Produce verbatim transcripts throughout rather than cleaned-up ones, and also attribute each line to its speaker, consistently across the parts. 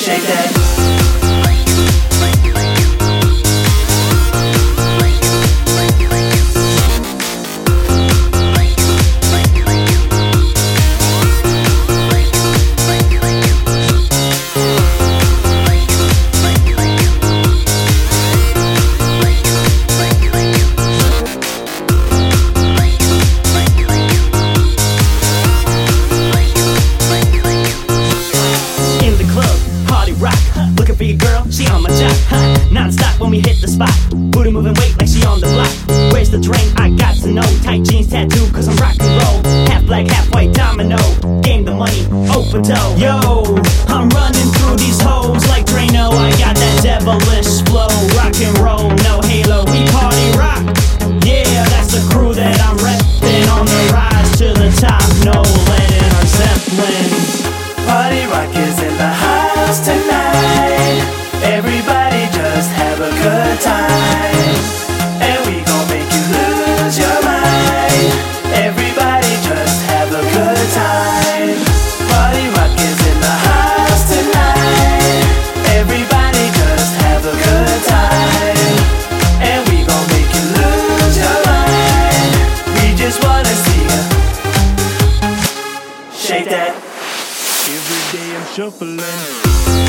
Speaker 1: shake that.
Speaker 2: Looking for your girl, she on my job, huh? Non-stop when we hit the spot. Booty moving weight like she on the block. Where's the drink? I got to know. Tight jeans tattoo, cause I'm rock and roll. Half black, half white domino. Game the money, open toe. Yo, I'm running through these hoes like Drano. I got that devilish flow. Rock and roll, no halo, we party rock. Yeah, that's the crew that I'm reppin'. On the rise to the top, no Lennon or Zeppelin.
Speaker 1: Party rock is in the house tonight. Everybody just have a good time, and we gon' make you lose your mind. Everybody just have a good time. Party rock is in the house tonight. Everybody just have a good time, and we gon' make you lose your mind. We just wanna see ya shake that.
Speaker 3: Every day I'm shuffling.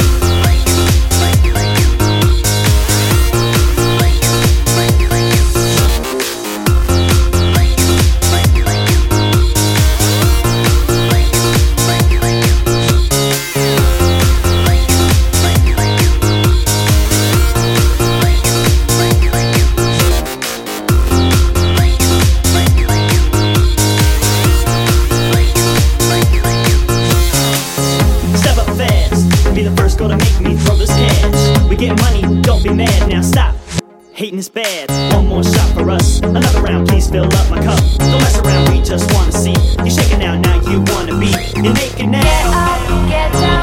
Speaker 2: Be the first girl to make me throw this cash. We get money, don't be mad, now stop. Hating is bad, one more shot for us. Another round, please fill up my cup. Don't mess around, we just wanna see you shaking out, now you wanna be. You're naked now.
Speaker 4: Get up, get down.